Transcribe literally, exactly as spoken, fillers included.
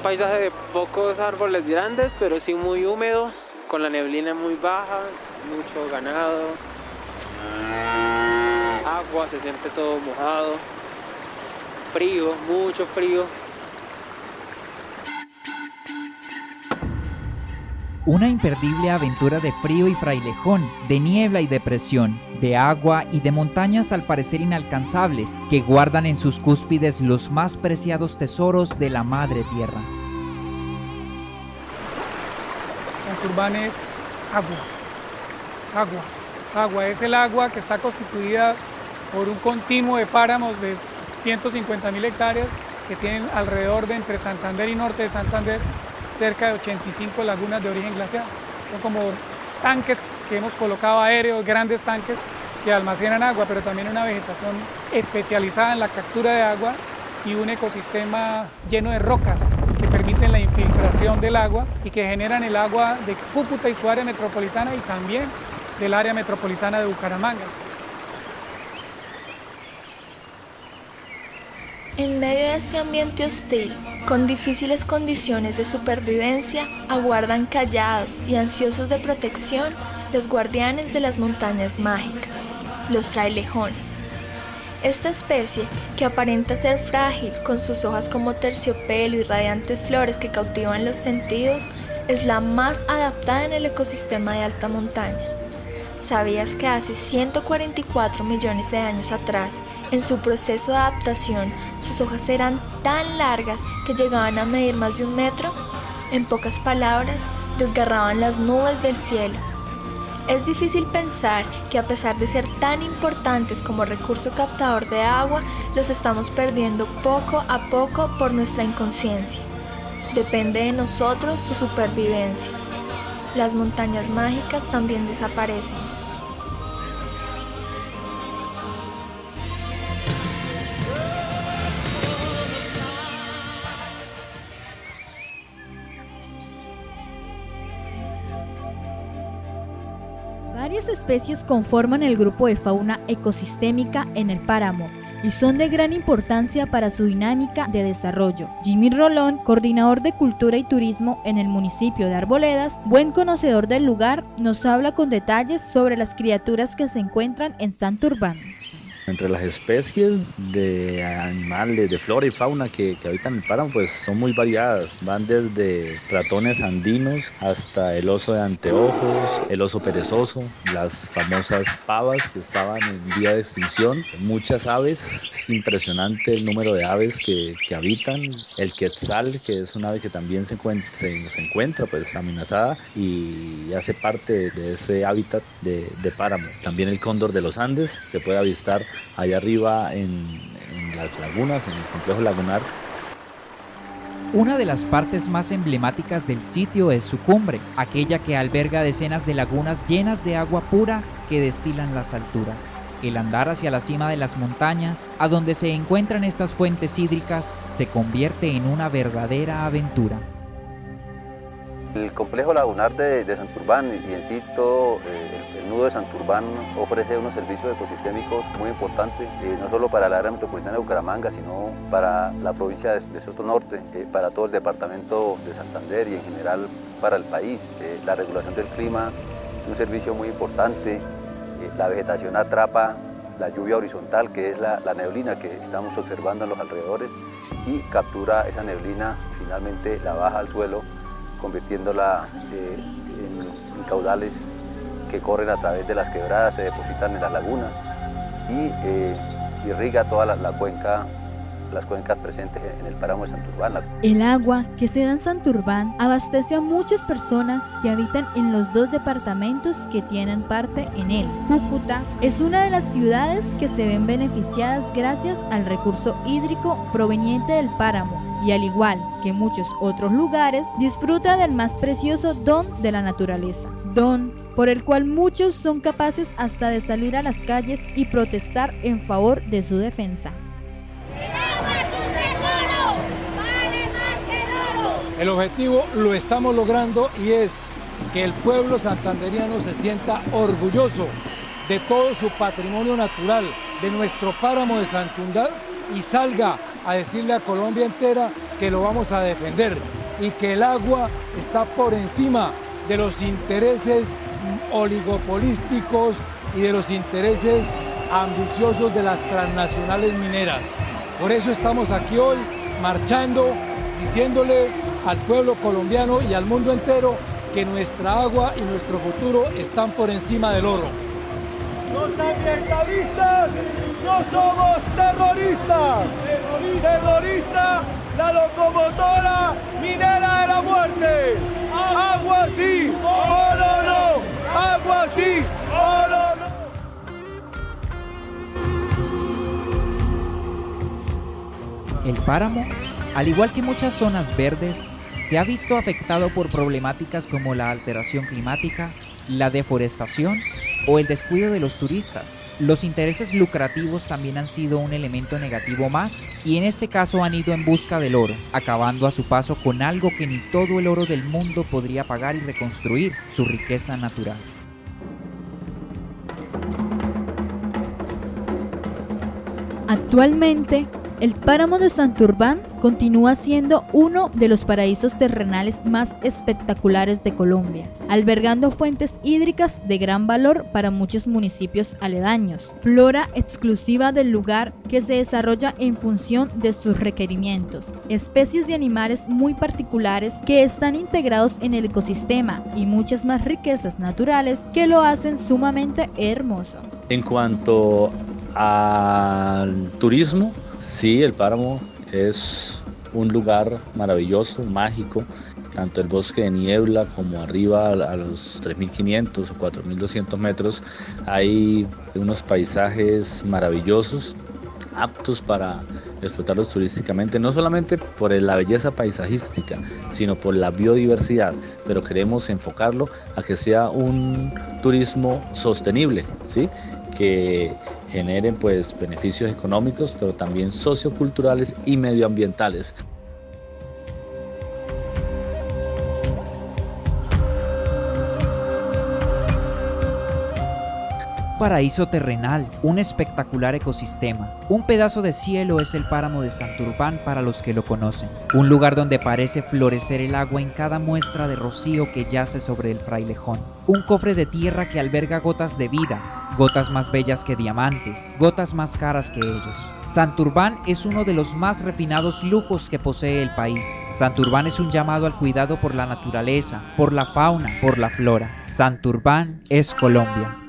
paisaje de pocos árboles grandes, pero sí muy húmedo, con la neblina muy baja, mucho ganado, agua, se siente todo mojado, frío, mucho frío. Una imperdible aventura de frío y frailejón, de niebla y depresión, de agua y de montañas al parecer inalcanzables, que guardan en sus cúspides los más preciados tesoros de la madre tierra. Santurbán es agua, agua, agua, es el agua que está constituida por un continuo de páramos de ciento cincuenta mil hectáreas que tienen alrededor de entre Santander y norte de Santander cerca de ochenta y cinco lagunas de origen glaciar. Son como tanques que hemos colocado aéreos, grandes tanques que almacenan agua, pero también una vegetación especializada en la captura de agua y un ecosistema lleno de rocas que permiten la infiltración del agua y que generan el agua de Cúcuta y su área metropolitana y también del área metropolitana de Bucaramanga. En medio de este ambiente hostil, con difíciles condiciones de supervivencia, aguardan callados y ansiosos de protección los guardianes de las montañas mágicas, los frailejones. Esta especie, que aparenta ser frágil, con sus hojas como terciopelo y radiantes flores que cautivan los sentidos, es la más adaptada en el ecosistema de alta montaña. ¿Sabías que hace ciento cuarenta y cuatro millones de años atrás, en su proceso de adaptación, sus hojas eran tan largas que llegaban a medir más de un metro? En pocas palabras, desgarraban las nubes del cielo. Es difícil pensar que a pesar de ser tan importantes como recurso captador de agua, los estamos perdiendo poco a poco por nuestra inconsciencia. Depende de nosotros su supervivencia. Las montañas mágicas también desaparecen. Varias especies conforman el grupo de fauna ecosistémica en el páramo y son de gran importancia para su dinámica de desarrollo. Jimmy Rolón, coordinador de Cultura y Turismo en el municipio de Arboledas, buen conocedor del lugar, nos habla con detalles sobre las criaturas que se encuentran en Santurbán. Entre las especies de animales, de flora y fauna que, que habitan el páramo, pues son muy variadas. Van desde ratones andinos hasta el oso de anteojos, el oso perezoso, las famosas pavas que estaban en vía de extinción, muchas aves, es impresionante el número de aves que, que habitan, el quetzal, que es un ave que también se encuentra, se, se encuentra pues amenazada y hace parte de ese hábitat de, de páramo. También el cóndor de los Andes se puede avistar allá arriba en, en las lagunas, en el complejo lagunar. Una de las partes más emblemáticas del sitio es su cumbre, aquella que alberga decenas de lagunas llenas de agua pura que destilan las alturas. El andar hacia la cima de las montañas, a donde se encuentran estas fuentes hídricas, se convierte en una verdadera aventura. El complejo lagunar de, de Santurbán y en sí todo eh, el nudo de Santurbán ofrece unos servicios ecosistémicos muy importantes, eh, no solo para la área metropolitana de Bucaramanga, sino para la provincia de, de Soto Norte, eh, para todo el departamento de Santander y en general para el país. Eh, la regulación del clima es un servicio muy importante, eh, la vegetación atrapa la lluvia horizontal, que es la, la neblina que estamos observando en los alrededores, y captura esa neblina y finalmente la baja al suelo, convirtiéndola eh, en, en caudales que corren a través de las quebradas, se depositan en las lagunas y eh, irriga toda la, la cuenca, las cuencas presentes en el páramo de Santurbán. El agua que se da en Santurbán abastece a muchas personas que habitan en los dos departamentos que tienen parte en él. Cúcuta es una de las ciudades que se ven beneficiadas gracias al recurso hídrico proveniente del páramo, y al igual que muchos otros lugares, disfruta del más precioso don de la naturaleza, don por el cual muchos son capaces hasta de salir a las calles y protestar en favor de su defensa. El objetivo lo estamos logrando y es que el pueblo santanderiano se sienta orgulloso de todo su patrimonio natural, de nuestro páramo de Santurbán, y salga a decirle a Colombia entera que lo vamos a defender. y que el agua está por encima de los intereses oligopolísticos y de los intereses ambiciosos de las transnacionales mineras. Por eso estamos aquí hoy marchando, diciéndole al pueblo colombiano y al mundo entero que nuestra agua y nuestro futuro están por encima del oro. Los ambientalistas no somos terroristas. Terrorista, la locomotora minera de la muerte. Agua sí, oro no. Agua sí, oro no. El páramo, al igual que muchas zonas verdes, se ha visto afectado por problemáticas como la alteración climática, la deforestación o el descuido de los turistas. Los intereses lucrativos también han sido un elemento negativo más, y en este caso han ido en busca del oro, acabando a su paso con algo que ni todo el oro del mundo podría pagar y reconstruir: su riqueza natural. Actualmente, el páramo de Santurbán continúa siendo uno de los paraísos terrenales más espectaculares de Colombia, albergando fuentes hídricas de gran valor para muchos municipios aledaños, flora exclusiva del lugar que se desarrolla en función de sus requerimientos, especies de animales muy particulares que están integrados en el ecosistema y muchas más riquezas naturales que lo hacen sumamente hermoso. En cuanto al turismo, sí, el páramo es un lugar maravilloso, mágico, tanto el bosque de niebla como arriba a los tres mil quinientos o cuatro mil doscientos metros hay unos paisajes maravillosos, aptos para explotarlos turísticamente, no solamente por la belleza paisajística, sino por la biodiversidad, pero queremos enfocarlo a que sea un turismo sostenible, ¿sí? Que generen pues beneficios económicos, pero también socioculturales y medioambientales. Paraíso terrenal, un espectacular ecosistema. Un pedazo de cielo es el páramo de Santurbán para los que lo conocen. Un lugar donde parece florecer el agua en cada muestra de rocío que yace sobre el frailejón. Un cofre de tierra que alberga gotas de vida, gotas más bellas que diamantes, gotas más caras que ellos. Santurbán es uno de los más refinados lujos que posee el país. Santurbán es un llamado al cuidado por la naturaleza, por la fauna, por la flora. Santurbán es Colombia.